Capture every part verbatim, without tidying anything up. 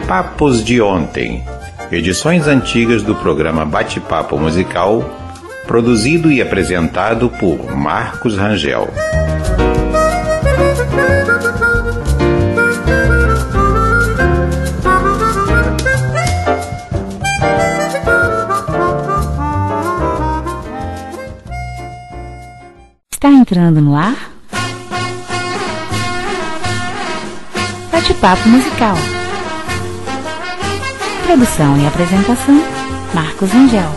Papos de Ontem, edições antigas do programa Bate-Papo Musical, produzido e apresentado por Marcos Rangel. Está entrando no ar? Bate-Papo Musical. Produção e apresentação, Marcos Rangel.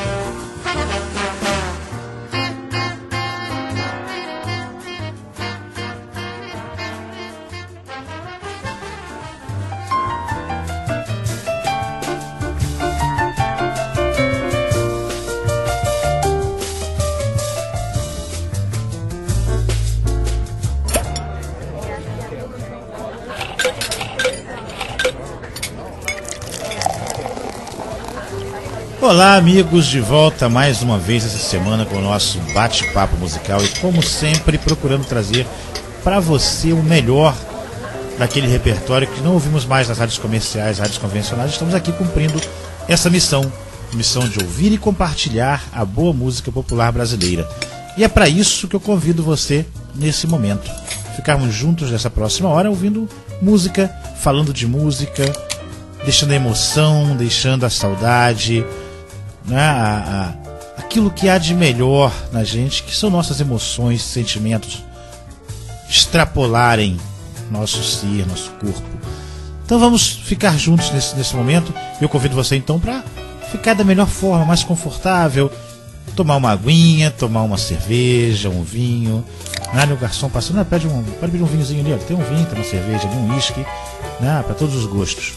Olá, amigos, de volta mais uma vez essa semana com o nosso bate-papo musical e, como sempre, procurando trazer para você o melhor daquele repertório que não ouvimos mais nas rádios comerciais, rádios convencionais. Estamos aqui cumprindo essa missão, missão de ouvir e compartilhar a boa música popular brasileira. E é para isso que eu convido você nesse momento, ficarmos juntos nessa próxima hora ouvindo música, falando de música, deixando a emoção, deixando a saudade, né, a, a, aquilo que há de melhor na gente, que são nossas emoções, sentimentos, extrapolarem nosso ser, nosso corpo. Então vamos ficar juntos nesse, nesse momento. Eu convido você então para ficar da melhor forma, mais confortável, tomar uma aguinha, tomar uma cerveja, um vinho. Né, o garçom passando, né, pede um, pode pedir um vinhozinho ali, ó, tem um vinho, tem uma cerveja ali, um uísque, né, para todos os gostos.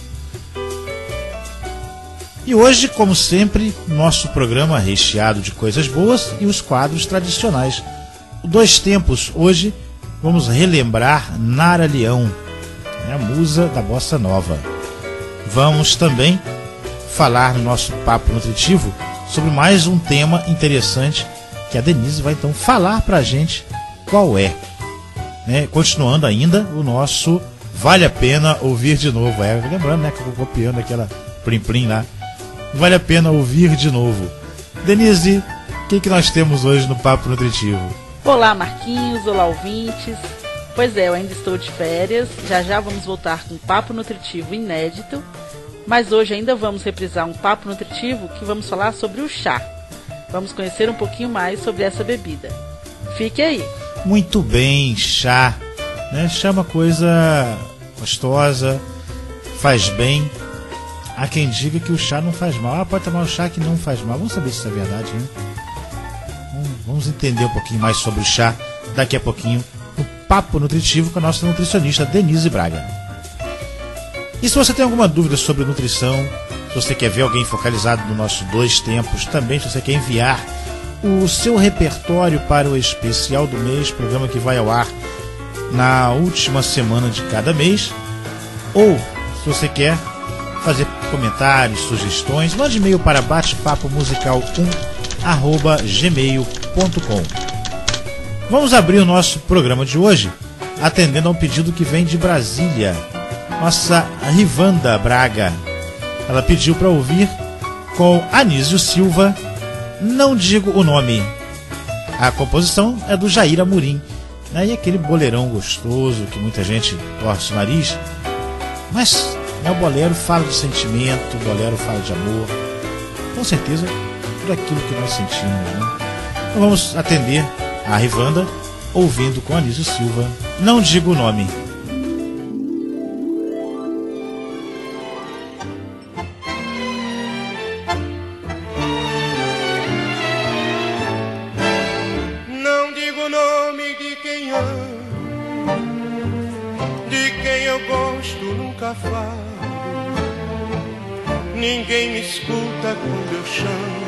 E hoje, como sempre, nosso programa recheado de coisas boas e os quadros tradicionais. Dois tempos, hoje vamos relembrar Nara Leão, a musa da bossa nova. Vamos também falar no nosso papo nutritivo sobre mais um tema interessante que a Denise vai então falar pra gente qual é. Né? Continuando ainda o nosso Vale a Pena Ouvir de Novo. É, lembrando, né, que eu vou copiando aquela plim-plim lá. Vale a pena ouvir de novo. Denise, o que, que nós temos hoje no Papo Nutritivo? Olá, Marquinhos, olá, ouvintes. Pois é, eu ainda estou de férias, já já vamos voltar com um Papo Nutritivo inédito, mas hoje ainda vamos reprisar um Papo Nutritivo que vamos falar sobre o chá. Vamos conhecer um pouquinho mais sobre essa bebida. Fique aí. Muito bem, chá. Né? Chá é uma coisa gostosa, faz bem. Há quem diga que o chá não faz mal. Ah, pode tomar um chá que não faz mal. Vamos saber se isso é verdade, hein? Vamos entender um pouquinho mais sobre o chá daqui a pouquinho no Papo Nutritivo com a nossa nutricionista Denise Braga. E se você tem alguma dúvida sobre nutrição, se você quer ver alguém focalizado no nosso Dois Tempos, também se você quer enviar o seu repertório para o especial do mês, programa que vai ao ar na última semana de cada mês, ou se você quer fazer comentários, sugestões, mande e-mail para batepapo musical um arroba gmail ponto com. Vamos abrir o nosso programa de hoje atendendo a um pedido que vem de Brasília. Nossa Rivanda Braga, ela pediu para ouvir com Anísio Silva, Não Digo o Nome. A composição é do Jair Amorim, né? E aquele boleirão gostoso que muita gente torce o nariz, mas né, o bolero fala de sentimento, o bolero fala de amor, com certeza tudo aquilo que nós sentimos, né? Então vamos atender a Rivanda ouvindo com Anísio Silva, Não Digo o Nome. Não digo o nome de quem amo, de quem eu gosto nunca falo. Ninguém me escuta quando eu chamo,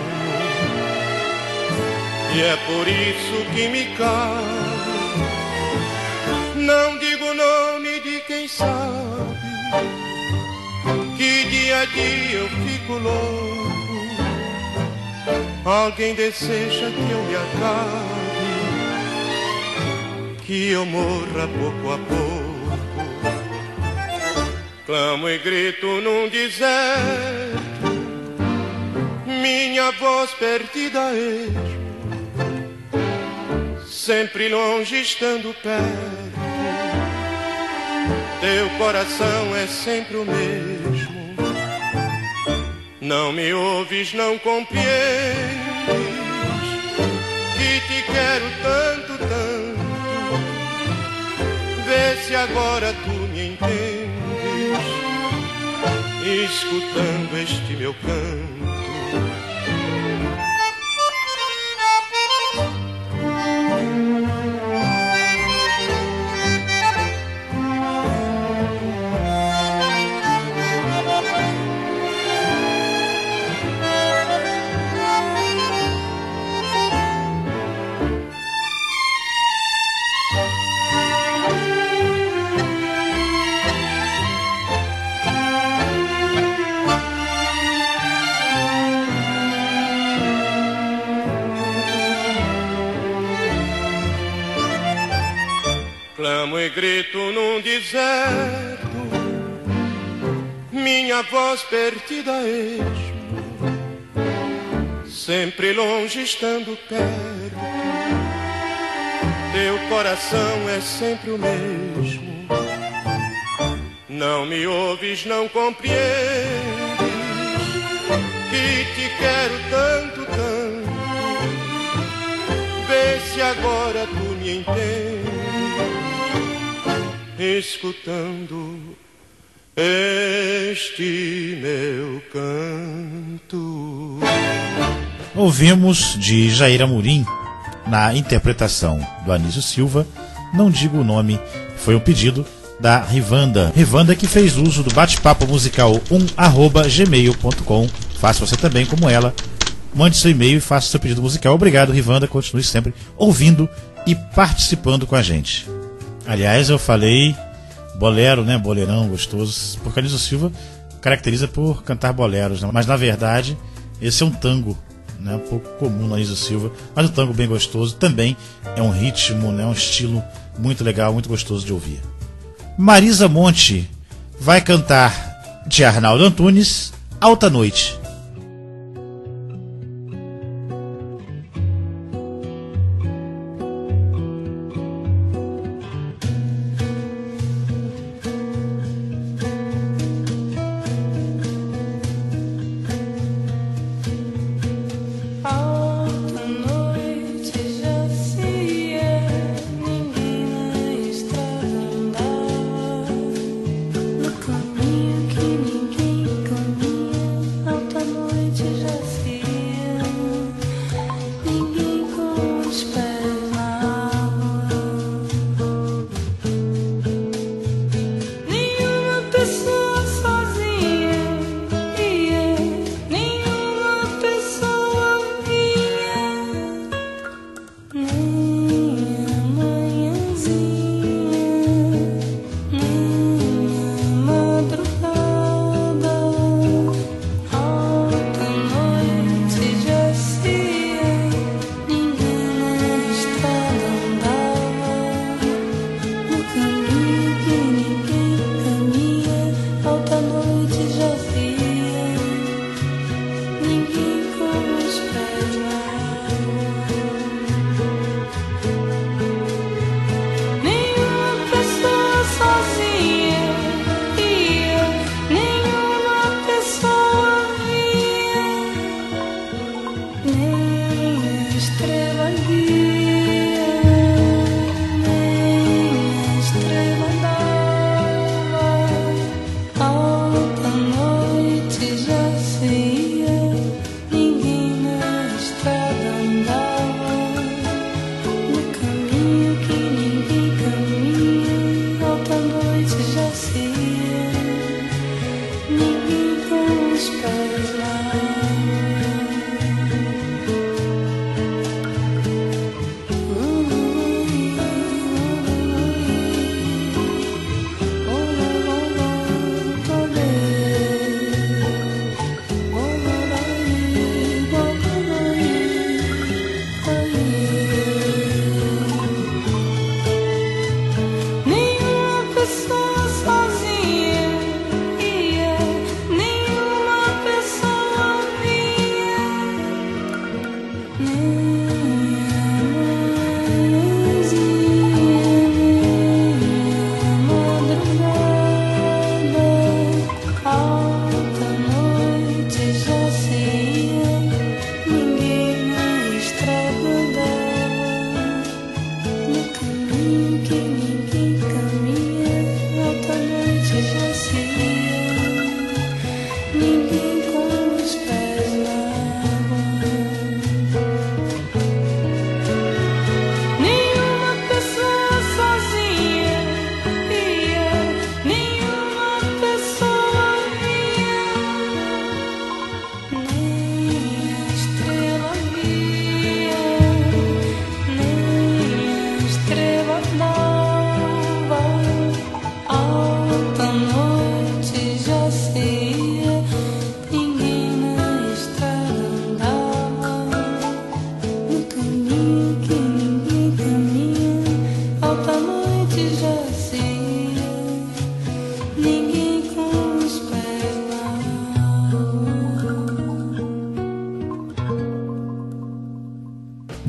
e é por isso que me calo. Não digo o nome de quem sabe que dia a dia eu fico louco. Alguém deseja que eu me acabe, que eu morra pouco a pouco. Clamo e grito num deserto, minha voz perdida é, sempre longe estando perto. Teu coração é sempre o mesmo. Não me ouves, não compreendes que te quero tanto, tanto. Vê se agora tu me entendes, escutando este meu canto. Clamo e grito num deserto, minha voz perdida esmo, sempre longe estando perto. Teu coração é sempre o mesmo. Não me ouves, não compreendes que te quero tanto, tanto. Vê se agora tu me entendes, escutando este meu canto. Ouvimos de Jair Amorim, na interpretação do Anísio Silva, Não Digo o Nome. Foi um pedido da Rivanda. Rivanda que fez uso do bate-papo musical um arroba gmail ponto com. Faça você também como ela. Mande seu e-mail e faça seu pedido musical. Obrigado, Rivanda. Continue sempre ouvindo e participando com a gente. Aliás, eu falei bolero, né? Boleirão gostoso, porque Anísio Silva caracteriza por cantar boleros, né? Mas na verdade esse é um tango, né? Um pouco comum no Anísio Silva, mas um tango bem gostoso. Também é um ritmo, né? Um estilo muito legal, muito gostoso de ouvir. Marisa Monte vai cantar de Arnaldo Antunes, Alta Noite.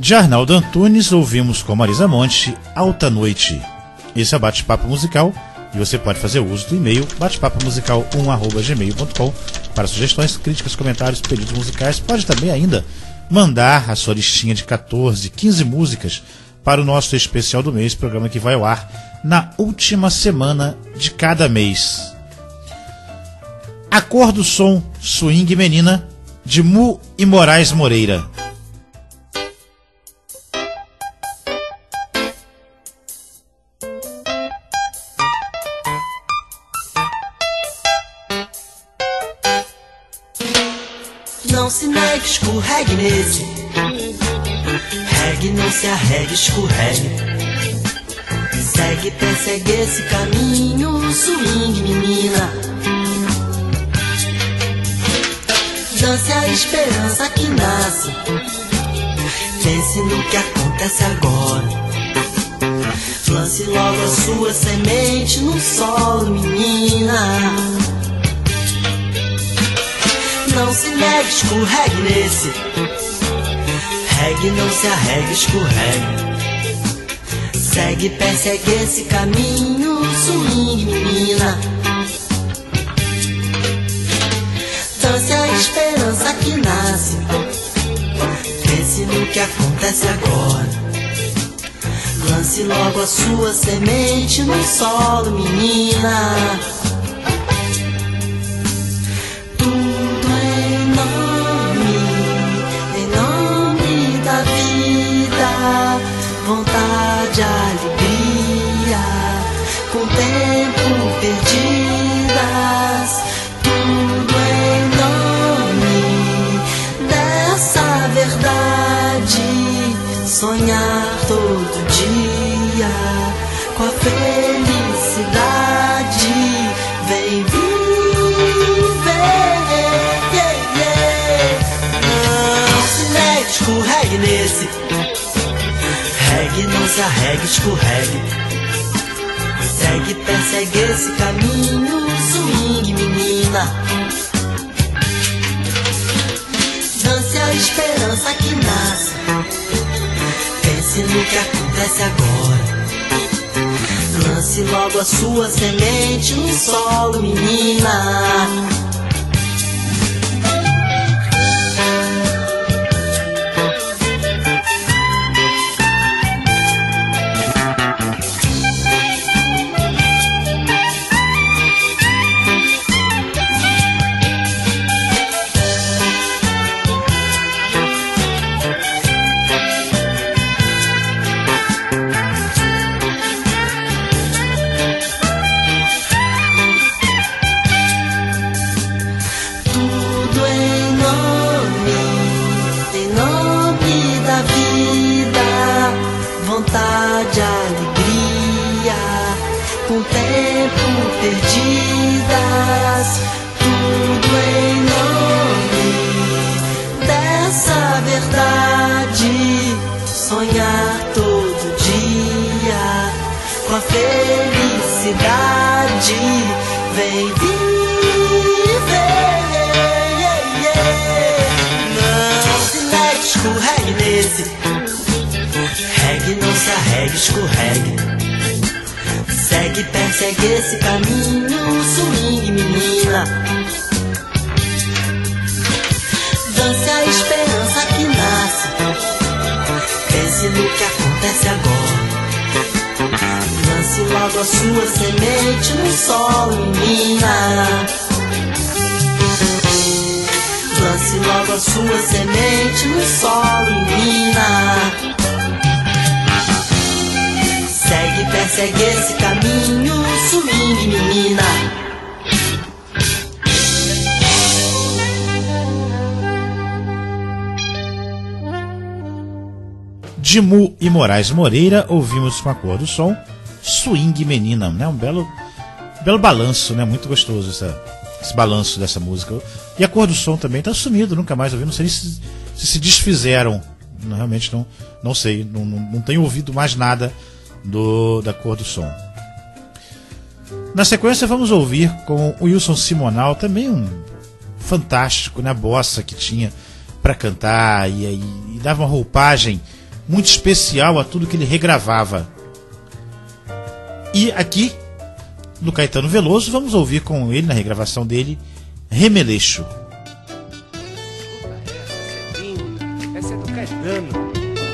De Arnaldo Antunes, ouvimos com Marisa Monte, Alta Noite. Esse é o Bate-Papo Musical e você pode fazer uso do e-mail bate-papo musical um arroba gmail ponto com para sugestões, críticas, comentários, pedidos musicais. Pode também ainda mandar a sua listinha de catorze, quinze músicas para o nosso especial do mês, programa que vai ao ar na última semana de cada mês. A Cor do Som, Swing Menina, de Mu e Moraes Moreira. Não se negue, escorregue nesse. Regue, não se arregue, escorregue. Segue, persegue esse caminho, swing menina. Dance a esperança que nasce. Pense no que acontece agora. Lance logo a sua semente no solo, menina. Não se negue, escorregue nesse. Regue, não se arregue, escorregue. Segue, persegue esse caminho, swing menina. Dance a esperança que nasce. Pense no que acontece agora. Lance logo a sua semente no solo, menina. Vontade, alegria, com tempo perdidas, tudo em nome dessa verdade. Sonhar todo dia com a felicidade. Vem viver, yeah, yeah. Não se negue, escorregue nesse. Regue, não se arregue, escorregue. Segue, persegue esse caminho, swing menina. Dance a esperança que nasce. Pense no que acontece agora. Lance logo a sua semente no solo, menina. Vontade, alegria, com tempo perdidas, tudo em nome dessa verdade. Sonhar todo dia com a felicidade. Vem viver, yeah, yeah. Não se negue, escorregue nesse. Regue, não se arregue, escorregue. Segue, persegue esse caminho, swing menina. Dance a esperança que nasce. Pense no que acontece agora. Lance logo a sua semente no solo, menina. Lance logo a sua semente no solo, menina. Segue, persegue esse caminho, swing menina. De Mu e Moraes Moreira, ouvimos com a Cor do Som, Swing Menina, né? Um belo, belo balanço, né? Muito gostoso essa, esse balanço dessa música. E a Cor do Som também tá sumido, nunca mais ouvi, não sei se se, se desfizeram. Não, realmente não, não sei, não, não, não tenho ouvido mais nada Do, da Cor do Som. Na sequência vamos ouvir com o Wilson Simonal, também um fantástico, né, bossa que tinha para cantar e, e, e dava uma roupagem muito especial a tudo que ele regravava. E aqui, do Caetano Veloso, vamos ouvir com ele, na regravação dele, Remeleixo. Essa é do Caetano.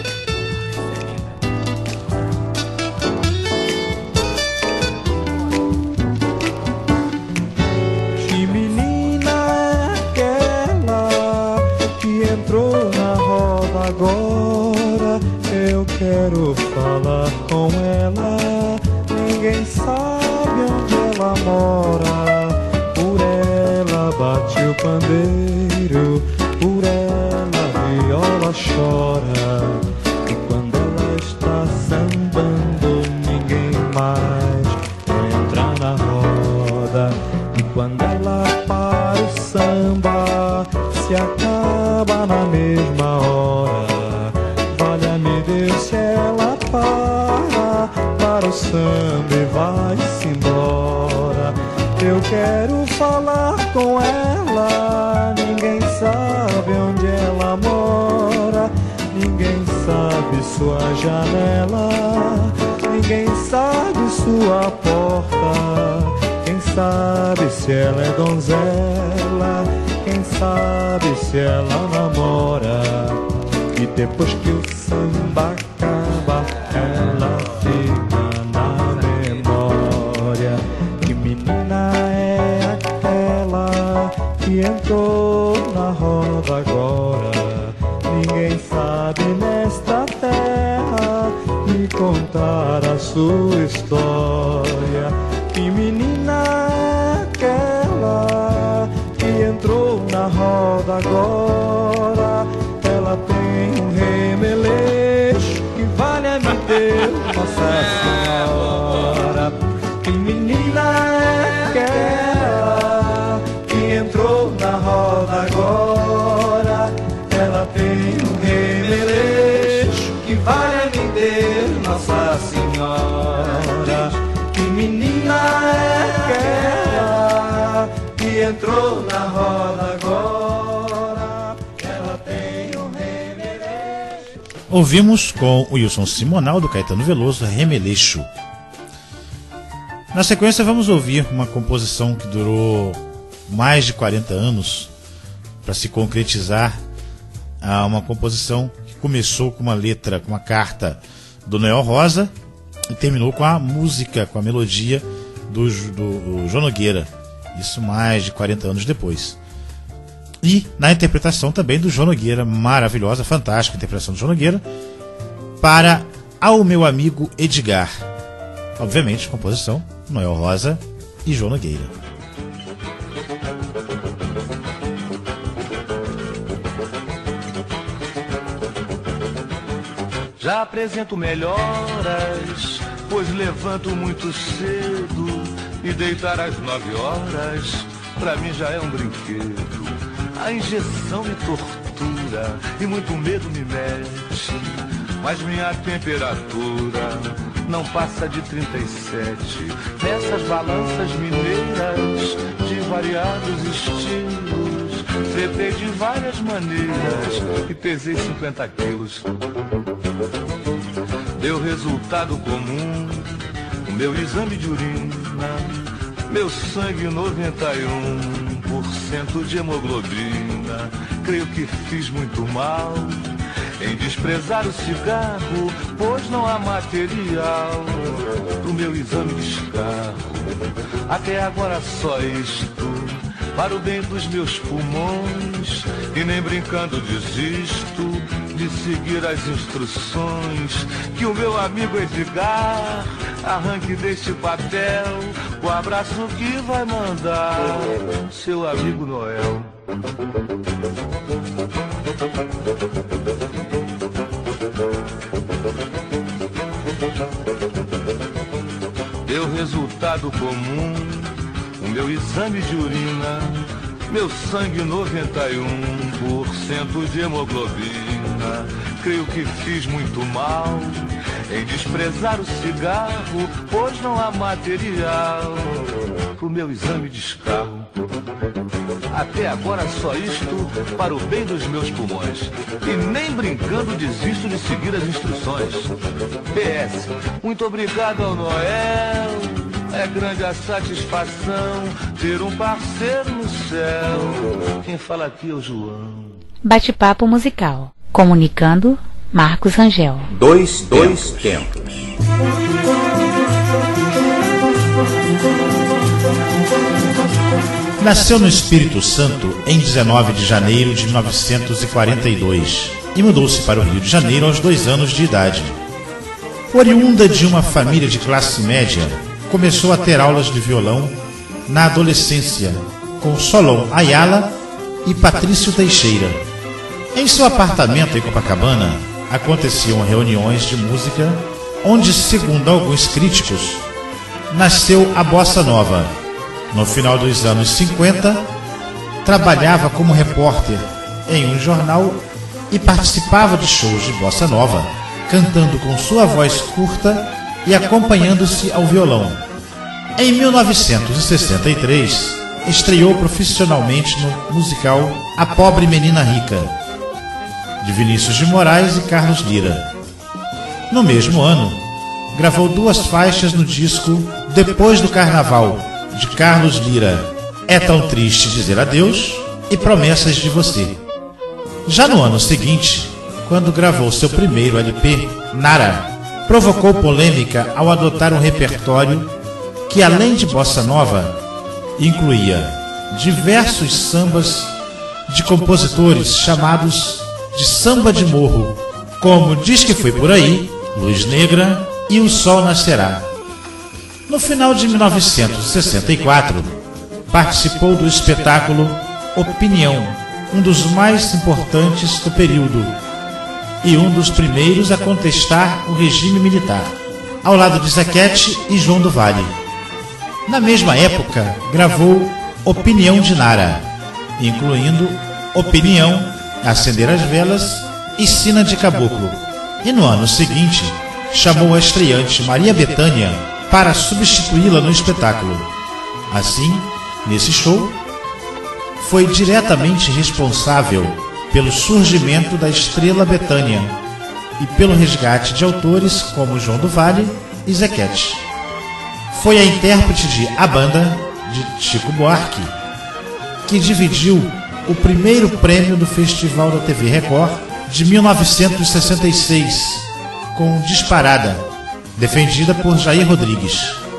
Que menina é aquela que entrou na roda agora? Eu quero falar com ela. Ninguém sabe onde ela mora. Por ela bate o pandeiro, por ela a viola chora. E quando ela está sambando, ninguém mais entra na roda. E quando ela para o samba, se acaba na mesma hora. Valha-me Deus se ela para, para o samba e vai-se embora. Eu quero falar com ela, ninguém sabe onde ela mora. Ninguém sabe sua janela, ninguém sabe sua porta. Quem sabe se ela é donzela, quem sabe se ela namora. E depois que o samba acaba, ela fica na memória. Que menina é aquela que entrou na roda agora? Ninguém sabe nesta terra me contar a sua história. Que menina é aquela que entrou na roda agora? Ela tem um remeleixo que valha-me Deus, Nossa Senhora. Que menina é aquela que entrou na roda agora? Ela tem um remeleixo que valha-me Deus, Nossa Senhora. Que menina é aquela que entrou na roda agora? Ela tem um remeleixo. Ouvimos com o Wilson Simonal, do Caetano Veloso, Remeleixo. Na sequência vamos ouvir uma composição que durou mais de quarenta anos para se concretizar. A uma composição que começou com uma letra, com uma carta do Noel Rosa e terminou com a música, com a melodia do, do João Nogueira. Isso mais de quarenta anos depois. E na interpretação também do João Nogueira, maravilhosa, fantástica interpretação do João Nogueira, para Ao Meu Amigo Edgar. Obviamente, composição Noel Rosa e João Nogueira. Já apresento melhoras, pois levanto muito cedo e deitar às nove horas, pra mim já é um brinquedo. A injeção me tortura e muito medo me mexe, mas minha temperatura não passa de trinta e sete. Nessas balanças mineiras de variados estilos, tretei de várias maneiras e pesei cinquenta quilos. Deu resultado comum o meu exame de urina, meu sangue noventa e um por cento de hemoglobina. Creio que fiz muito mal em desprezar o cigarro, pois não há material pro meu exame de escarro. Até agora só isto, para o bem dos meus pulmões, e nem brincando desisto de seguir as instruções que o meu amigo Edgar arranque deste papel o abraço que vai mandar seu amigo Noel. Deu resultado comum o meu exame de urina, meu sangue noventa e um por cento de hemoglobina. Creio que fiz muito mal em desprezar o cigarro, pois não há material pro meu exame de escarro. Até agora só isto para o bem dos meus pulmões, e nem brincando desisto de seguir as instruções. P S. Muito obrigado ao Noel, é grande a satisfação ter um parceiro no céu. Quem fala aqui é o João. Bate-papo musical. Comunicando, Marcos Rangel. Dois, dois tempos. Nasceu no Espírito Santo em dezenove de janeiro de mil novecentos e quarenta e dois e mudou-se para o Rio de Janeiro aos dois anos de idade. Oriunda de uma família de classe média, começou a ter aulas de violão na adolescência com Solon Ayala e Patrício Teixeira. Em seu apartamento em Copacabana aconteciam reuniões de música onde, segundo alguns críticos, nasceu a bossa nova. No final dos anos cinquenta, trabalhava como repórter em um jornal e participava de shows de bossa nova, cantando com sua voz curta e acompanhando-se ao violão. Em mil novecentos e sessenta e três, estreou profissionalmente no musical A Pobre Menina Rica, de Vinícius de Moraes e Carlos Lira. No mesmo ano, gravou duas faixas no disco Depois do Carnaval, de Carlos Lira, É Tão Triste Dizer Adeus e Promessas de Você. Já no ano seguinte, quando gravou seu primeiro L P, Nara, provocou polêmica ao adotar um repertório que, além de bossa nova, incluía diversos sambas de compositores chamados de samba de morro, como Diz Que Foi Por Aí, Luz Negra e O Sol Nascerá. No final de mil novecentos e sessenta e quatro, participou do espetáculo Opinião, um dos mais importantes do período e um dos primeiros a contestar o regime militar, ao lado de Zequete e João do Vale. Na mesma época, gravou Opinião de Nara, incluindo Opinião, Acender as Velas e Sina de Caboclo. E no ano seguinte, chamou a estreante Maria Bethânia para substituí-la no espetáculo. Assim, nesse show, foi diretamente responsável pelo surgimento da estrela Bethânia e pelo resgate de autores como João do Vale e Zequete. Foi a intérprete de A Banda, de Chico Buarque, que dividiu o primeiro prêmio do Festival da T V Record de mil novecentos e sessenta e seis, com Disparada, defendida por Jair Rodrigues.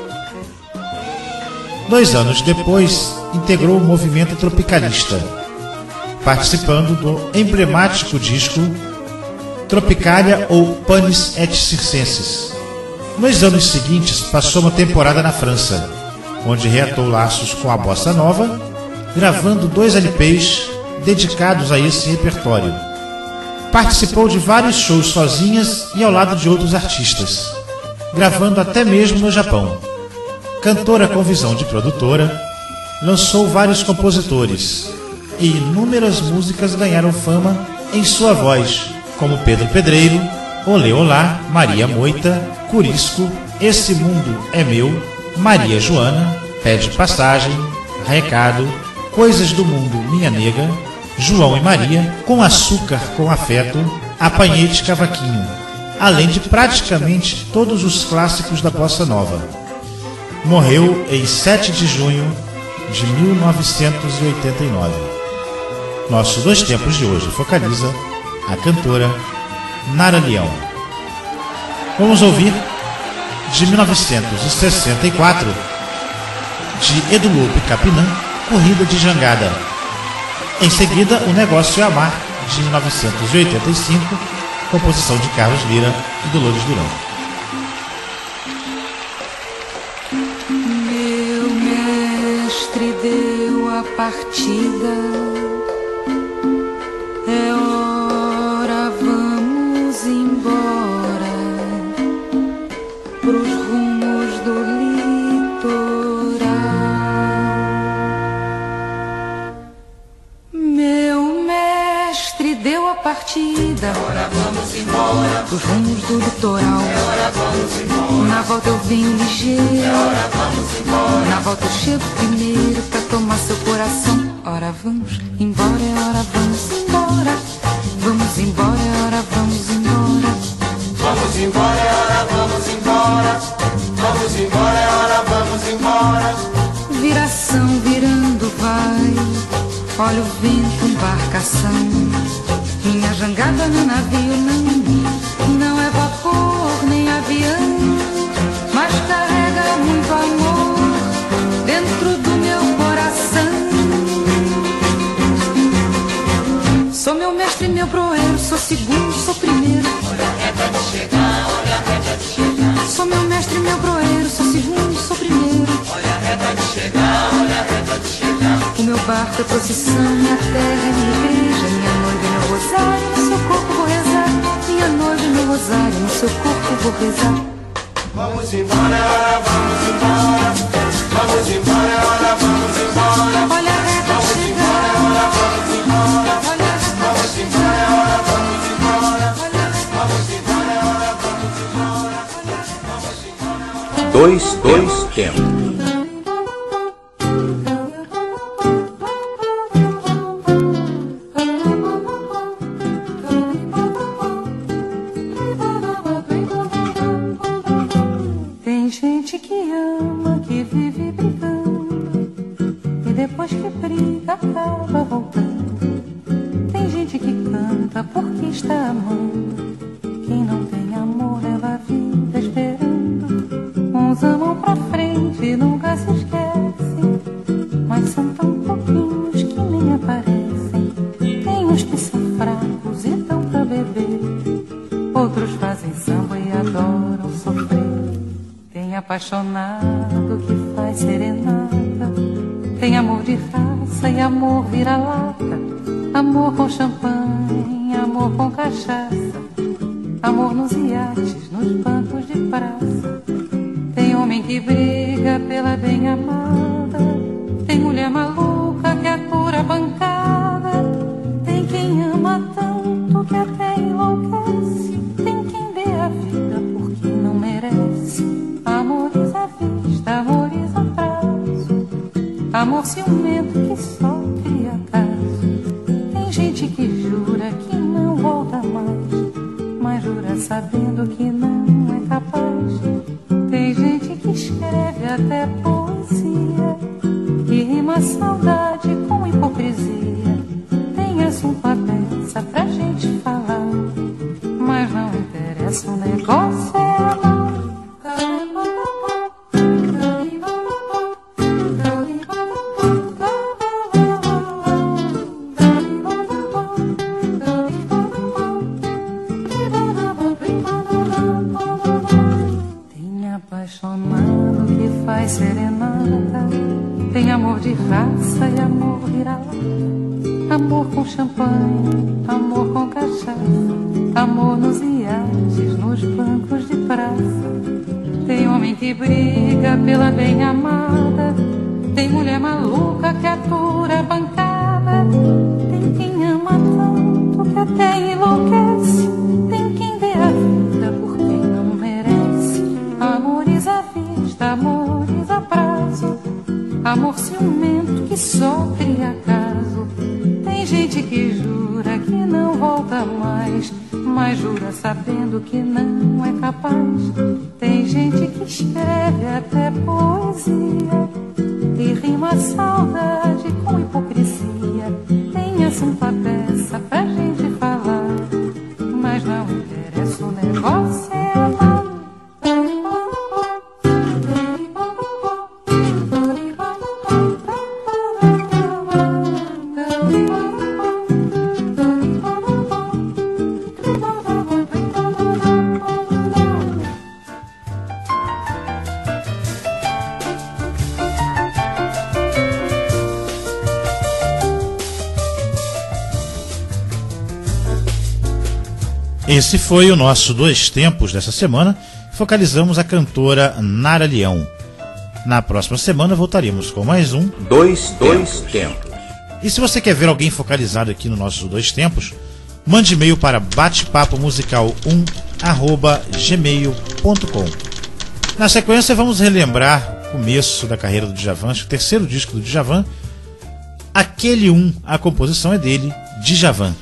Dois anos depois, integrou o movimento tropicalista, participando do emblemático disco Tropicália ou Panis et Circenses. Nos anos seguintes, passou uma temporada na França, onde reatou laços com a bossa nova, gravando dois L Ps dedicados a esse repertório. Participou de vários shows sozinhas e ao lado de outros artistas, gravando até mesmo no Japão. Cantora com visão de produtora, lançou vários compositores e inúmeras músicas ganharam fama em sua voz, como Pedro Pedreiro, Olê Olá, Maria Moita, Curisco, Esse Mundo é Meu, Maria Joana, Pede Passagem, Recado, Coisas do Mundo, Minha Nega, João e Maria, Com Açúcar, Com Afeto, Apanhei de Cavaquinho, além de praticamente todos os clássicos da bossa nova. Morreu em sete de junho de mil novecentos e oitenta e nove. Nosso Dois Tempos de hoje focaliza a cantora Nara Leão. Vamos ouvir de mil novecentos e sessenta e quatro, de Edu Lobo Capinã, Corrida de Jangada. Em seguida, O Negócio é Amar, de mil novecentos e oitenta e cinco, composição de Carlos Lira e Dolores Durão. Meu mestre deu a partida, é hora, vamos embora pros rumos do litoral. Meu mestre deu a partida, agora vamos embora dos rumos do litoral. Na volta eu venho ligeiro, na volta eu chego primeiro pra tomar seu coração. Ora vamos embora, é hora vamos embora. Vamos embora, é hora vamos embora. Vamos embora, é hora vamos embora. Vamos embora, é hora vamos embora. Viração virando vai, olha o vento, embarcação. Minha jangada no navio não, não é vapor nem avião, mas carrega muito amor dentro do meu coração. Sou meu mestre, meu proeiro, sou segundo, sou primeiro. Olha a reta de chegar, olha a reta de chegar. Sou meu mestre, meu proeiro, sou segundo, sou primeiro. Olha a reta de chegar, olha a reta de chegar. O meu barco é procissão, minha terra é minha igreja. Minha noiva é meu rosário, no seu corpo vou rezar. Minha noiva é meu rosário, no seu corpo vou rezar. Vamos embora, hora vamos embora. Vamos embora, hora vamos embora. Olha a reta de chegar, hora vamos embora. olha a reta Vamos de embora, chegar. hora vamos embora. Olha a reta Vamos embora, hora vamos embora. Vamos embora. Dois, dois tempos. Tem gente que ama, que vive brigando, e depois que briga acaba voltando. Tem gente que canta porque está amando. Quem não tem amor leva a vida esperando. Uns amam pra frente e nunca se esquecem, mas são tão pouquinhos que nem aparecem. Tem uns que são fracos e dão pra beber, outros fazem samba e adoram sofrer. Tem apaixonado que faz serenata, tem amor de raça e amor vira-lata. Amor com champanhe, amor com cachaça, amor nos iates, nos bancos de praça. Tem homem que briga pela bem-amada, tem mulher maluca que atura a bancada. Tem quem ama tanto que até enlouquece, tem quem dê a vida por quem não merece. Amores à vista, amores a prazo, amor ciumento que só cria caso. Tem gente que jura que não volta mais, mas jura sabendo que não é capaz. Tem gente que escreve até poesia e rima saudade com hipocrisia. Tem assunto à beça pra gente falar, mas não interessa, o negócio é amar. Apaixonado que faz serenata, tem amor de raça e amor vira-lata. Amor com champanhe, amor com cachaça, amor nos iates, nos bancos de praça. Tem homem que briga pela bem-amada, tem mulher maluca que atura a bancada. Tem quem ama tanto que até enlouquece, tem quem dê a vida por quem não merece. Amores à vista, amores a prazo, amor ciumento que só cria caso. Tem gente que jura que não volta mais, mas jura sabendo que não é capaz. Tem gente que escreve até poesia e rima saudade com hipocrisia. Tem assunto à peça pra gente falar, mas não interessa, o negócio é amar. Esse foi o nosso Dois Tempos dessa semana. Focalizamos a cantora Nara Leão. Na próxima semana voltaremos com mais um Dois, dois Tempos. E se você quer ver alguém focalizado aqui no nosso Dois Tempos, mande e-mail para batepapo musical um arroba gmail ponto com. Na sequência vamos relembrar o começo da carreira do Djavan, acho que o terceiro disco do Djavan, Aquele Um, a composição é dele, Djavan.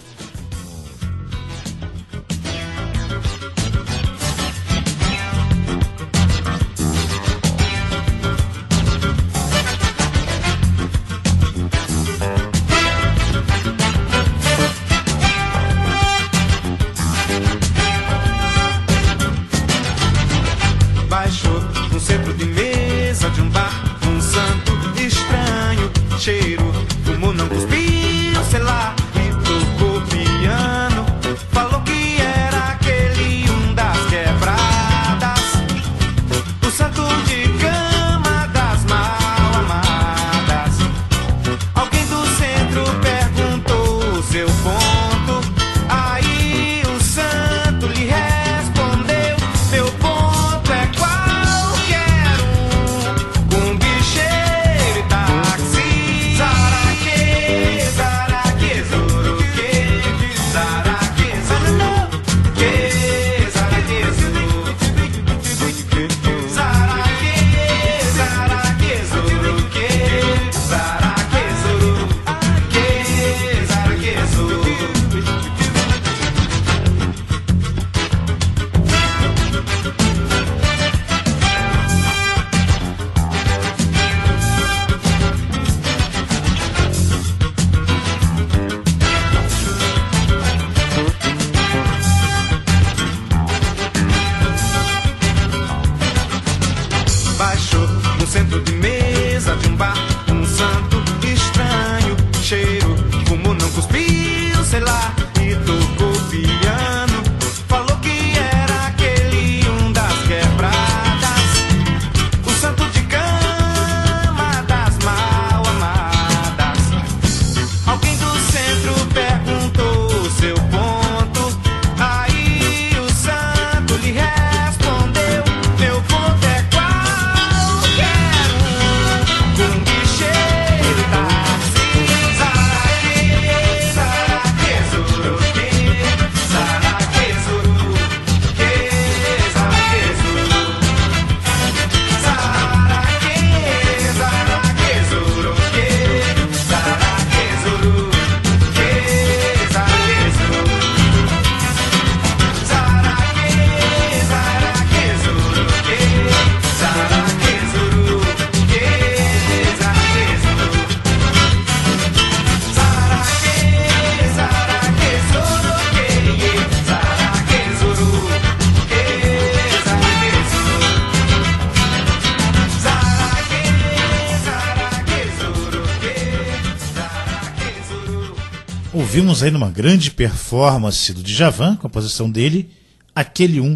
Ouvimos aí numa grande performance do Djavan, composição dele, Aquele Um,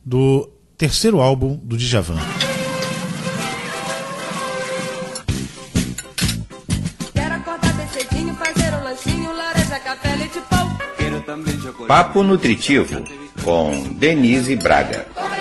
do terceiro álbum do Djavan. Papo Nutritivo, com Denise Braga.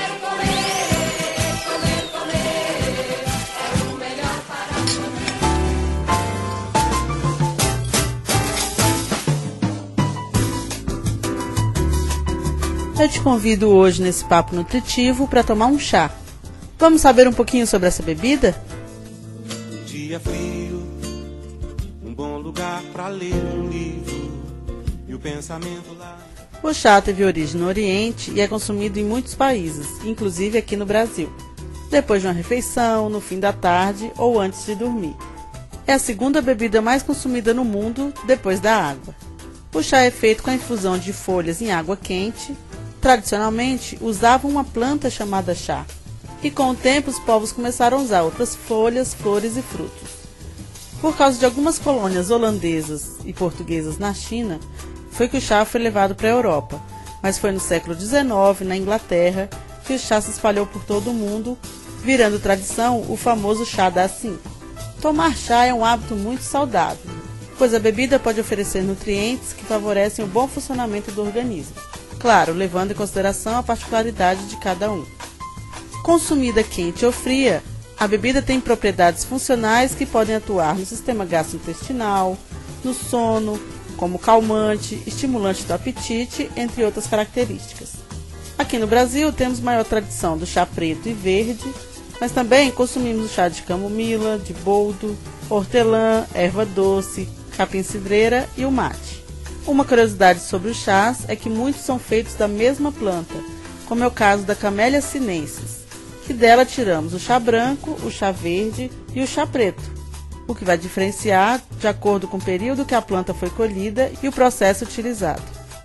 Eu te convido hoje nesse Papo Nutritivo para tomar um chá. Vamos saber um pouquinho sobre essa bebida? Um dia frio, um bom lugar para ler um livro e o pensamento lá. O chá teve origem no Oriente e é consumido em muitos países, inclusive aqui no Brasil, depois de uma refeição, no fim da tarde ou antes de dormir. É a segunda bebida mais consumida no mundo, depois da água. O chá é feito com a infusão de folhas em água quente. Tradicionalmente, usavam uma planta chamada chá, e com o tempo os povos começaram a usar outras folhas, flores e frutos. Por causa de algumas colônias holandesas e portuguesas na China, foi que o chá foi levado para a Europa, mas foi no século dezenove, na Inglaterra, que o chá se espalhou por todo o mundo, virando tradição o famoso chá das cinco. Tomar chá é um hábito muito saudável, pois a bebida pode oferecer nutrientes que favorecem o bom funcionamento do organismo. Claro, levando em consideração a particularidade de cada um. Consumida quente ou fria, a bebida tem propriedades funcionais que podem atuar no sistema gastrointestinal, no sono, como calmante, estimulante do apetite, entre outras características. A Aqui no Brasil temos maior tradição do chá preto e verde, mas também consumimos o chá de camomila, de boldo, hortelã, erva doce, capim-cidreira e o mate. Uma curiosidade sobre os chás é que muitos são feitos da mesma planta, como é o caso da Camellia sinensis, que dela tiramos o chá branco, o chá verde e o chá preto, o que vai diferenciar de acordo com o período que a planta foi colhida e o processo utilizado.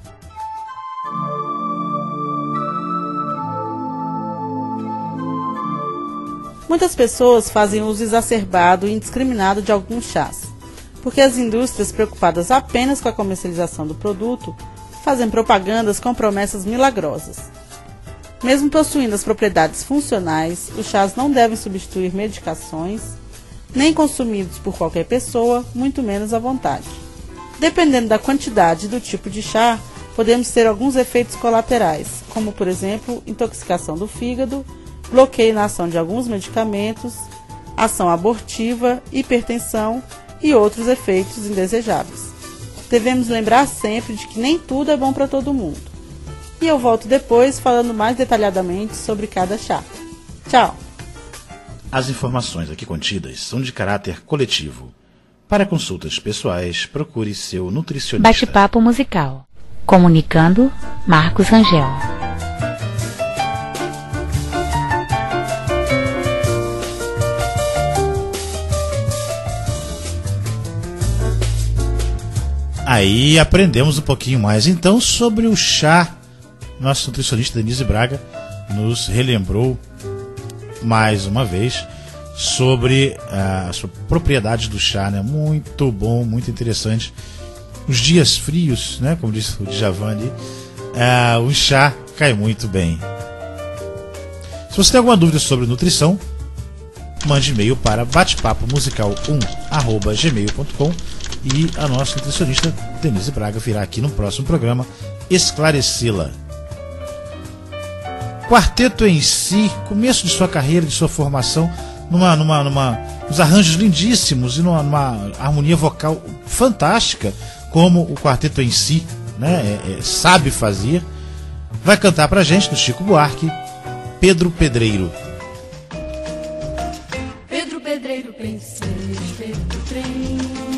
Muitas pessoas fazem uso exacerbado e indiscriminado de alguns chás, porque as indústrias preocupadas apenas com a comercialização do produto fazem propagandas com promessas milagrosas. Mesmo possuindo as propriedades funcionais, os chás não devem substituir medicações, nem consumidos por qualquer pessoa, muito menos à vontade. Dependendo da quantidade e do tipo de chá, podemos ter alguns efeitos colaterais, como, por exemplo, intoxicação do fígado, bloqueio na ação de alguns medicamentos, ação abortiva, hipertensão e outros efeitos indesejáveis. Devemos lembrar sempre de que nem tudo é bom para todo mundo. E eu volto depois falando mais detalhadamente sobre cada chá. Tchau! As informações aqui contidas são de caráter coletivo. Para consultas pessoais, procure seu nutricionista. Bate-papo musical. Comunicando, Marcos Rangel. Aí aprendemos um pouquinho mais então sobre o chá. Nosso nutricionista Denise Braga nos relembrou mais uma vez sobre as uh, propriedades do chá, né? Muito bom, muito interessante. Os dias frios, né? Como disse o Djavan ali, uh, o chá cai muito bem. Se você tem alguma dúvida sobre nutrição, mande e-mail para batepapo musical um arroba gmail ponto com e a nossa nutricionista Denise Braga virá aqui no próximo programa esclarecê-la. Quarteto em si, começo de sua carreira, de sua formação, numa, numa, numa, uns arranjos lindíssimos e numa, numa harmonia vocal fantástica, como o quarteto em si, né, é, é, sabe fazer. Vai cantar pra gente, do Chico Buarque, Pedro Pedreiro. Pedro Pedreiro, pensei, Pedro trem.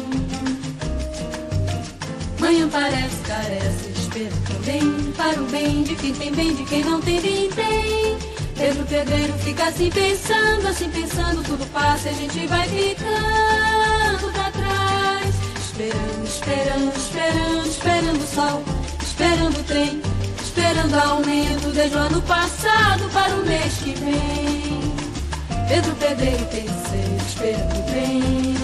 Manhã parece, carece, espera também. Para o bem de quem tem bem, de quem não tem, bem tem. Pedro Pedreiro fica assim pensando, assim pensando, tudo passa e a gente vai ficando pra trás. Esperando, esperando, esperando, esperando o sol, esperando o trem, esperando aumento desde o ano passado para o mês que vem. Pedro Pedreiro pensei, esperando o trem.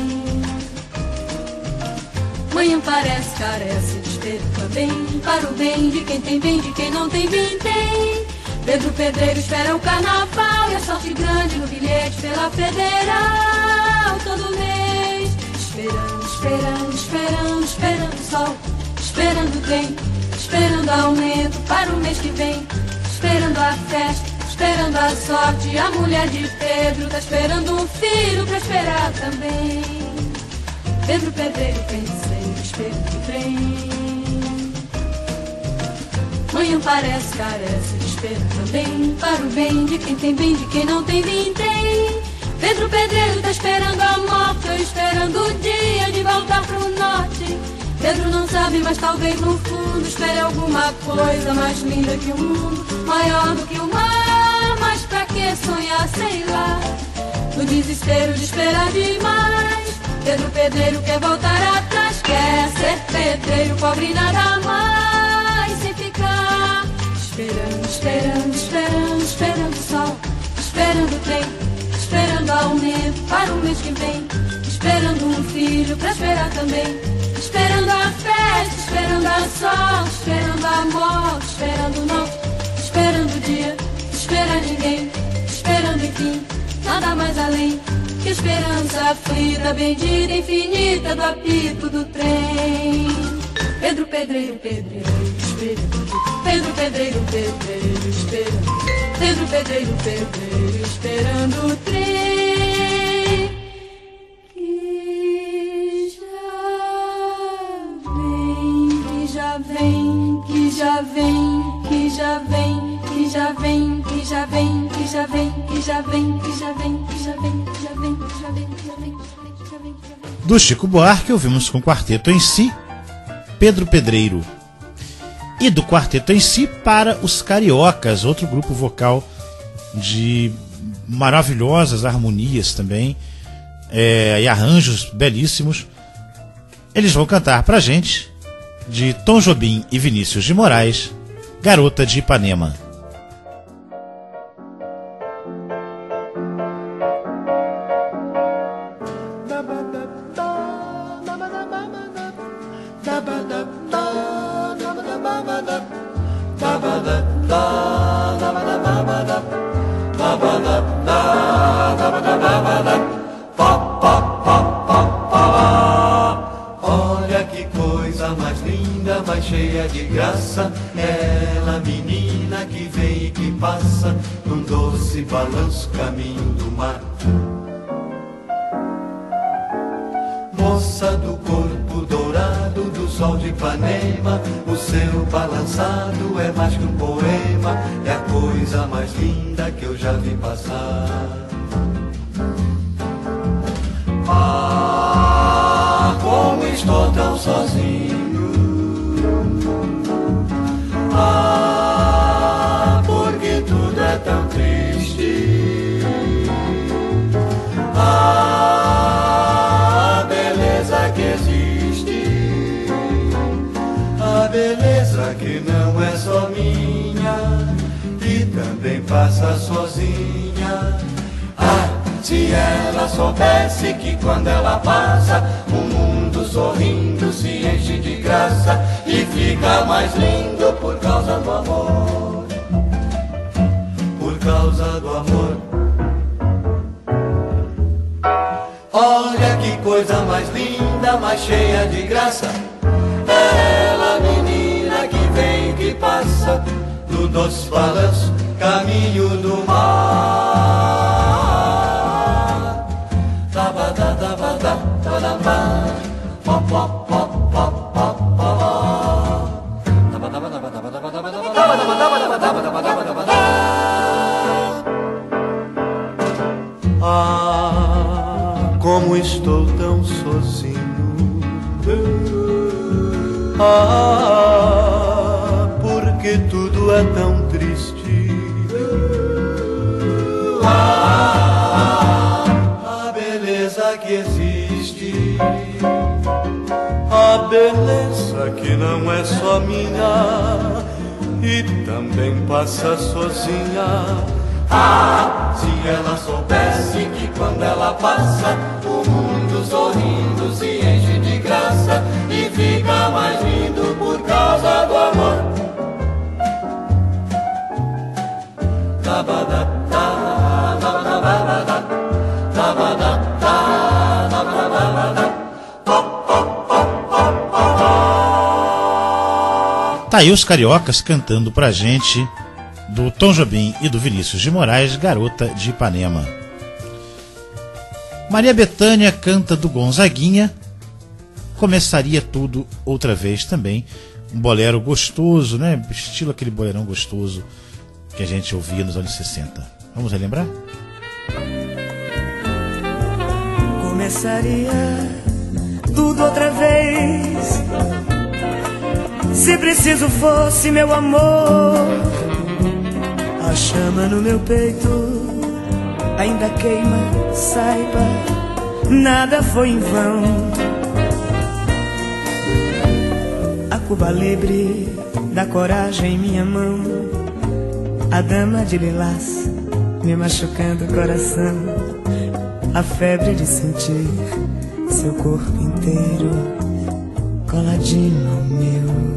Manhã parece, carece, espera também. Para o bem de quem tem bem, de quem não tem, bem tem. Pedro Pedreiro espera o carnaval e a sorte grande no bilhete pela federal todo mês. Esperando, esperando, esperando, esperando o sol, esperando o trem, esperando aumento para o mês que vem, esperando a festa, esperando a sorte. A mulher de Pedro tá esperando um filho pra esperar também. Pedro Pedreiro pensei, esperando o trem. Manhã parece, carece, espera também. Para o bem de quem tem bem, de quem não tem, bem tem. Pedro Pedreiro tá esperando a morte, eu esperando o dia de voltar pro norte. Pedro não sabe, mas talvez no fundo espere alguma coisa mais linda que o mundo, maior do que o mar. Mas pra que sonhar, sei lá, no desespero de esperar demais. Pedro Pedreiro quer voltar atrás, quer ser pedreiro, pobre nada mais, sem ficar esperando, esperando, esperando, esperando o sol, esperando o trem, esperando aumento para o mês que vem, esperando um filho pra esperar também, esperando a festa, esperando a sorte, esperando a morte, esperando noite, esperando o dia, esperar ninguém, esperando enfim, nada mais além que esperança aflita, bendita, infinita do apito do trem. Pedro Pedreiro, Pedreiro, esperando. Pedro Pedreiro, Pedreiro, esperando. Pedro Pedreiro, Pedreiro, esperando o trem que já vem, que já vem, que já vem, que já vem, que Do Chico Buarque, ouvimos com o Quarteto em Si, Pedro Pedreiro. E do Quarteto em Si para os Cariocas, outro grupo vocal de maravilhosas harmonias também, é, e arranjos belíssimos. Eles vão cantar pra gente, de Tom Jobim e Vinícius de Moraes, Garota de Ipanema. Olha que coisa mais linda, mais cheia de graça. Ela, menina que vem e que passa num doce balanço, caminho do mar. Moça do corpo dourado do sol de Ipanema, o seu balançado é mais que um poema, é a coisa mais linda que eu já vi passar. Ah, como estou tão sozinho. Ah, porque tudo é tão triste. Ah, a beleza que existe, a beleza que não é só minha e também passa sozinha. Ah, se ela soubesse que quando ela passa, o mundo sorrindo se enche de graça e fica mais lindo por causa do amor, por causa do amor. Olha que coisa mais linda, mais cheia de graça. É ela, menina que vem e que passa no doce balanço, caminho do mar. Ah, como estou tão sozinho. Ah, porque tudo é tão triste. Ah, a beleza que existe, a beleza que não é só minha e também passa sozinha. Ah, se ela soubesse que quando ela passa, o mundo sorrindo se enche de graça e fica mais lindo por causa do amor. Tá aí os Cariocas cantando pra gente, do Tom Jobim e do Vinícius de Moraes, Garota de Ipanema. Maria Bethânia canta do Gonzaguinha, Começaria Tudo Outra Vez também. Um bolero gostoso, né? Estilo aquele bolerão gostoso que a gente ouvia nos anos sessenta. Vamos relembrar? Começaria tudo outra vez, se preciso fosse, meu amor. A chama no meu peito ainda queima, saiba, nada foi em vão. A Cuba Libre da coragem em minha mão, a dama de lilás me machucando o coração, a febre de sentir seu corpo inteiro coladinho ao meu.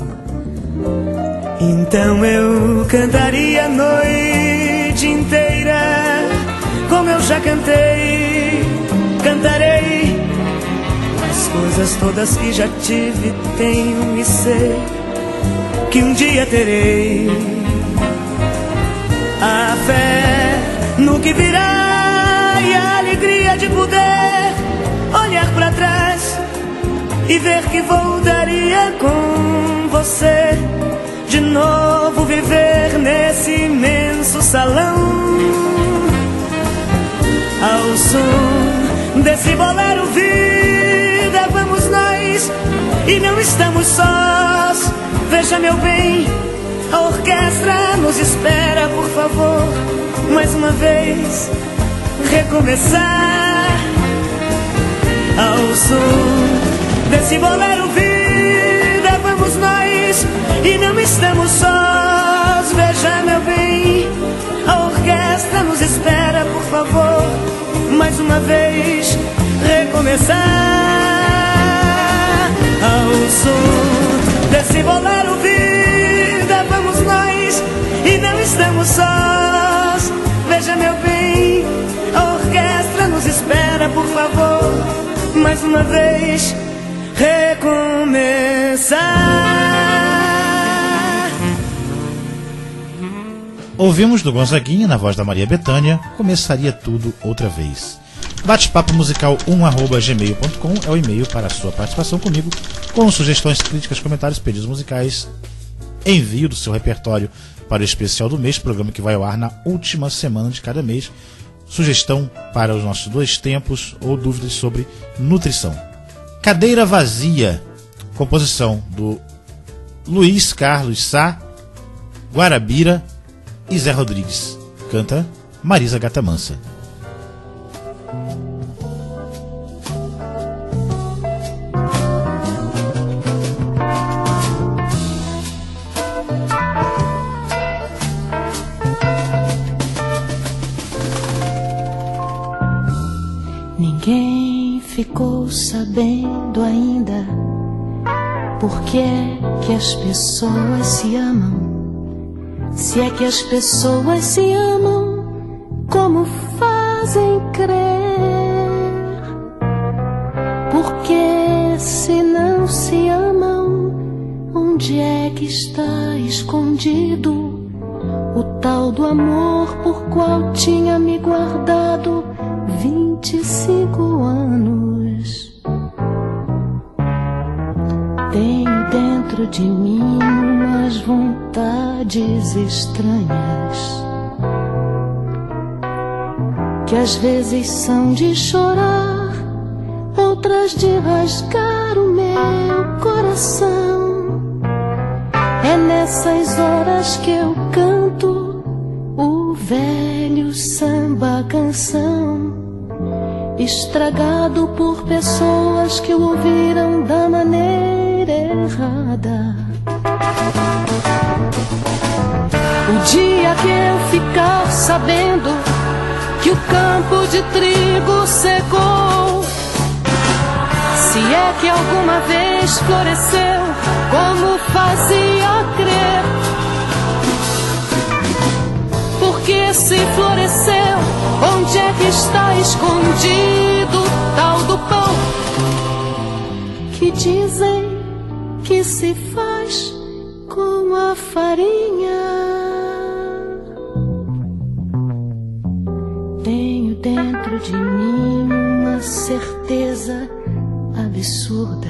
Então eu cantaria a noite inteira, como eu já cantei, cantarei as coisas todas que já tive, tenho e sei que um dia terei. A fé no que virá e a alegria de poder olhar pra trás e ver que voltaria com você, de novo viver nesse imenso salão, ao som desse bolero vida vamos nós e não estamos sós. Veja meu bem, a orquestra nos espera, por favor, mais uma vez recomeçar. Ao som desse bolero vida vamos nós e não estamos sós. Veja meu bem, a orquestra nos espera, por favor, mais uma vez recomeçar. Ao som desse bolero vida vamos nós e não estamos sós. Veja meu bem, a orquestra nos espera, por favor, mais uma vez recomeçar. Ouvimos do Gonzaguinha, na voz da Maria Bethânia, Começaria Tudo Outra Vez. Bate-papo musical um arroba gmail ponto com é o e-mail para a sua participação comigo, com sugestões, críticas, comentários, pedidos musicais, envio do seu repertório para o especial do mês, programa que vai ao ar na última semana de cada mês, sugestão para os nossos dois tempos ou dúvidas sobre nutrição. Cadeira Vazia, composição do Luiz Carlos Sá, Guarabira e Zé Rodrigues. Canta Marisa Gata Mansa. Ninguém ficou sabendo ainda por que é que as pessoas se amam. Se é que as pessoas se amam como fazem crer. Porque se não se amam, onde é que está escondido o tal do amor por qual tinha me guardado vinte e cinco anos? Tenho dentro de mim umas vontades estranhas que às vezes são de chorar, outras de rasgar o meu coração. É nessas horas que eu canto o velho samba canção, estragado por pessoas que o ouviram da maneira errada. O dia que eu ficar sabendo que o campo de trigo secou, se é que alguma vez floresceu como fazia crer. Porque se floresceu, onde é que está escondido o tal do pão que dizem que se faz com a farinha? Tenho dentro de mim uma certeza absurda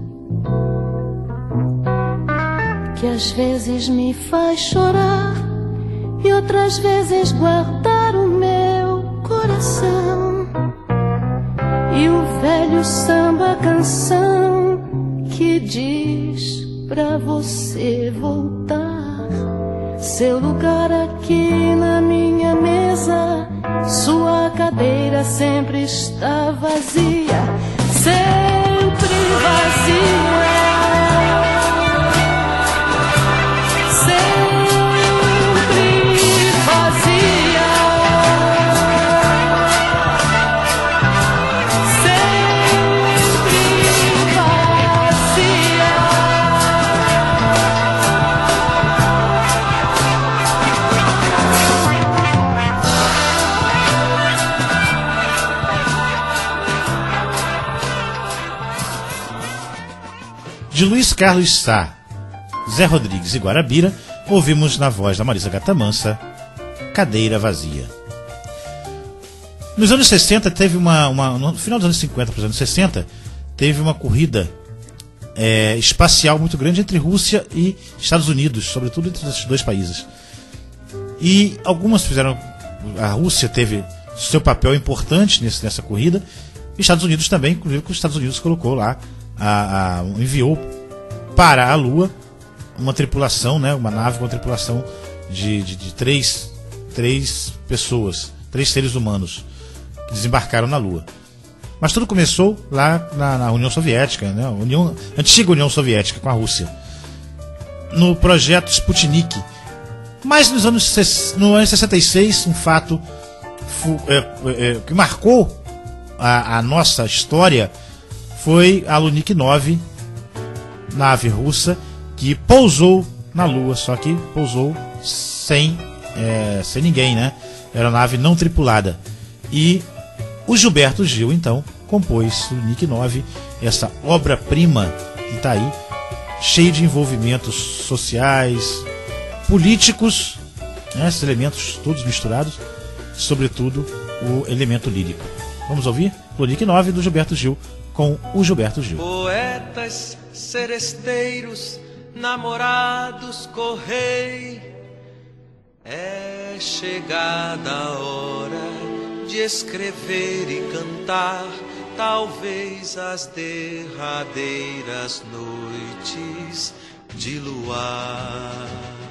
que às vezes me faz chorar e outras vezes guardar o meu coração. E o velho samba canção que diz pra você voltar, seu lugar aqui na minha mesa, sua cadeira sempre está vazia, sempre vazia. De Luiz Carlos Sá, Zé Rodrigues e Guarabira, ouvimos na voz da Marisa Gata Mansa, Cadeira Vazia. Nos anos sessenta teve uma, uma no final dos anos cinquenta para os anos sessenta, teve uma corrida é, espacial muito grande entre Rússia e Estados Unidos, sobretudo entre esses dois países. E algumas fizeram, a Rússia teve seu papel importante nesse, nessa corrida, Estados Unidos também, inclusive que os Estados Unidos colocou lá, a, a, enviou para a Lua uma tripulação, né, uma nave com uma tripulação de, de, de três, três pessoas, três seres humanos que desembarcaram na Lua. Mas tudo começou lá na, na União Soviética, né, União, antiga União Soviética, com a Rússia, no projeto Sputnik. Mas nos anos, no ano sessenta e seis, um fato fu, é, é, que marcou a, a nossa história foi a Lunik nove, nave russa, que pousou na Lua, só que pousou sem, é, sem ninguém, né? Era uma nave não tripulada. E o Gilberto Gil, então, compôs o Lunik nove, essa obra-prima que está aí, cheio de envolvimentos sociais, políticos, né, esses elementos todos misturados, sobretudo o elemento lírico. Vamos ouvir Lunik nove do Gilberto Gil com o Gilberto Gil. Poetas, seresteiros, namorados, correi, é chegada a hora de escrever e cantar, talvez as derradeiras noites de luar.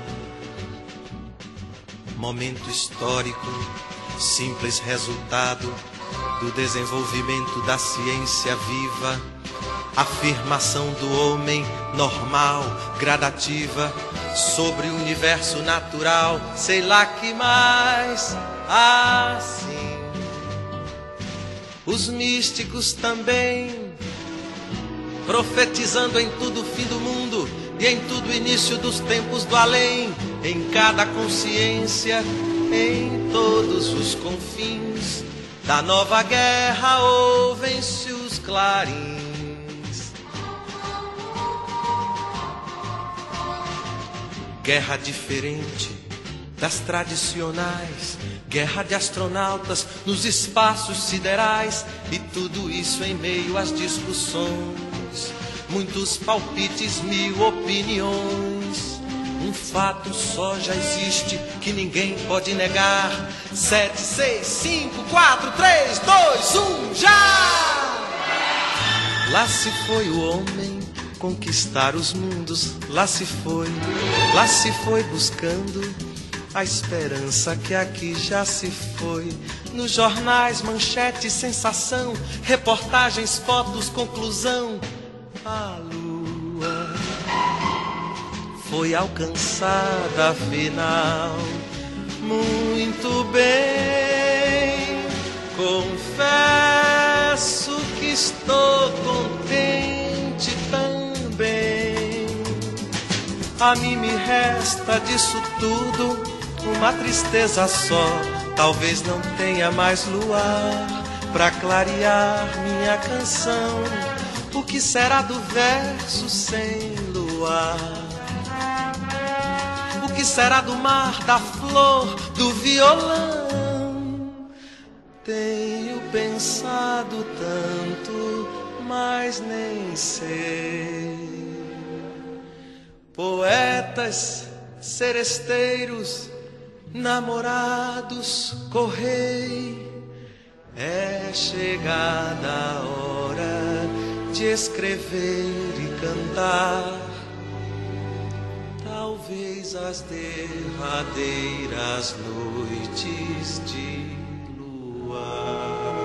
Momento histórico, simples resultado do desenvolvimento da ciência viva, afirmação do homem normal, gradativa, sobre o universo natural, sei lá que mais, assim. Os místicos também, profetizando em tudo o fim do mundo e em tudo o início dos tempos do além, em cada consciência, em todos os confins da nova guerra, ouvem-se os clarins. Guerra diferente das tradicionais, guerra de astronautas nos espaços siderais, e tudo isso em meio às discussões, muitos palpites, mil opiniões. Um fato só já existe que ninguém pode negar: sete, seis, cinco, quatro, três, dois, um, já! Lá se foi o homem conquistar os mundos, lá se foi, lá se foi buscando a esperança que aqui já se foi. Nos jornais, manchete, sensação, reportagens, fotos, conclusão. A lua foi alcançada afinal. Muito bem, confesso que estou contente também. A mim me resta disso tudo uma tristeza só, talvez não tenha mais luar pra clarear minha canção. O que será do verso sem luar? O que será do mar, da flor, do violão? Tenho pensado tanto, mas nem sei. Poetas, seresteiros, namorados, correi, é chegada a hora de escrever e cantar, talvez as derradeiras noites de luar.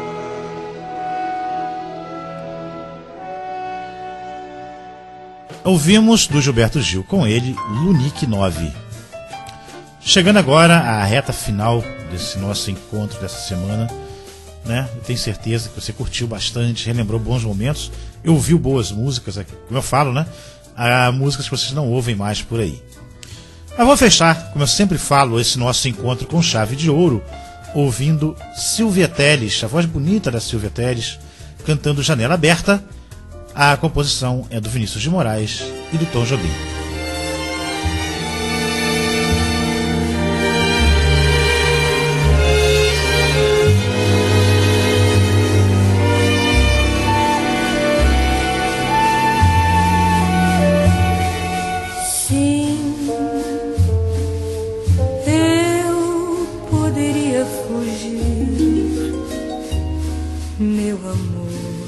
Ouvimos do Gilberto Gil, com ele, Lunik nove. Chegando agora à reta final desse nosso encontro dessa semana, né? Eu tenho certeza que você curtiu bastante, relembrou bons momentos, ouviu boas músicas, como eu falo, né? Há músicas que vocês não ouvem mais por aí. Mas vou fechar, como eu sempre falo, esse nosso encontro com chave de ouro, ouvindo Silvia Telles, a voz bonita da Silvia Telles, cantando Janela Aberta. A composição é do Vinícius de Moraes e do Tom Jobim. Meu amor.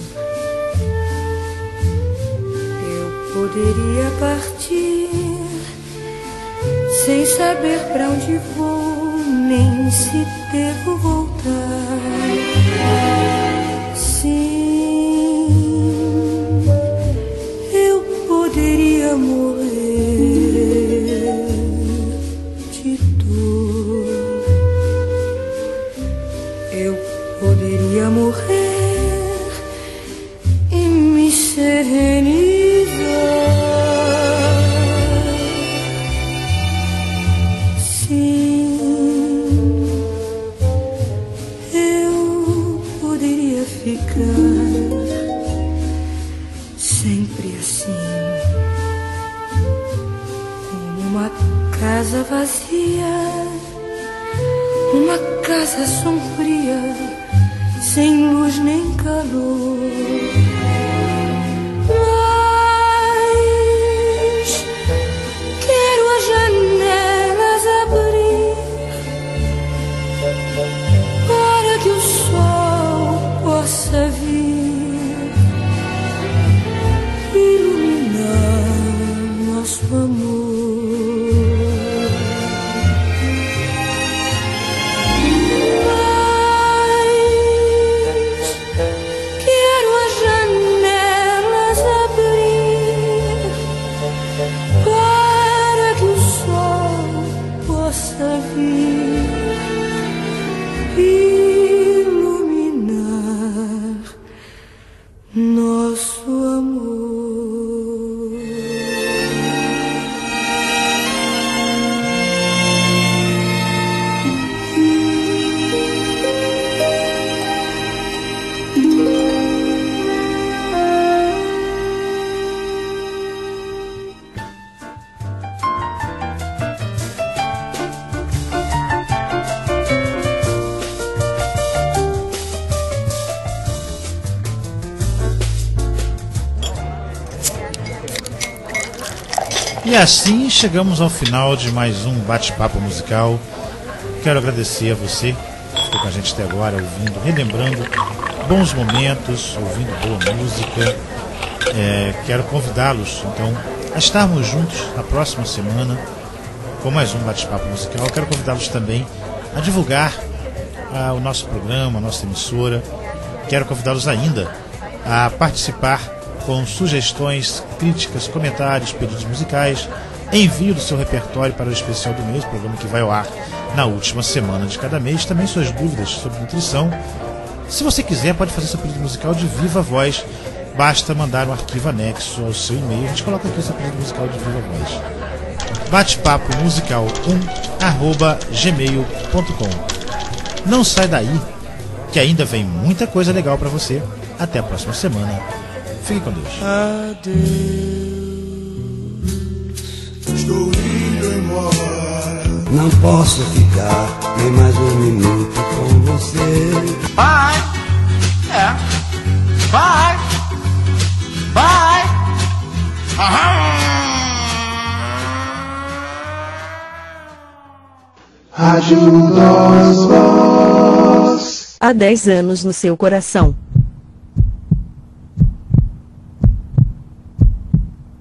Eu poderia partir sem saber pra onde vou, nem se devo voltar. Sim, eu poderia morrer de dor. Eu poderia morrer e me serenizar. Sim, eu poderia ficar sempre assim, como uma casa vazia, uma casa sombria, sem luz nem calor. Mas quero as janelas abrir para que o sol possa vir iluminar nosso amor. Iluminar nosso amor. E assim chegamos ao final de mais um bate-papo musical. Quero agradecer a você que ficou com a gente até agora, ouvindo, relembrando bons momentos, ouvindo boa música. É, quero convidá-los, então, a estarmos juntos na próxima semana com mais um bate-papo musical. Quero convidá-los também a divulgar ah, o nosso programa, a nossa emissora. Quero convidá-los ainda a participar com sugestões, críticas, comentários, pedidos musicais. Envio do seu repertório para o especial do mês, programa que vai ao ar na última semana de cada mês. Também suas dúvidas sobre nutrição. Se você quiser, pode fazer seu pedido musical de viva voz. Basta mandar um arquivo anexo ao seu e-mail. A gente coloca aqui o seu pedido musical de viva voz. batepapo musical um arroba gmail ponto com. Não sai daí, que ainda vem muita coisa legal para você. Até a próxima semana. Fique com Deus. Adeus, estou indo embora. Não posso ficar nem mais um minuto com você. Bye, é, bye, bye. Rádio Nós Voz. Há dez anos no seu coração.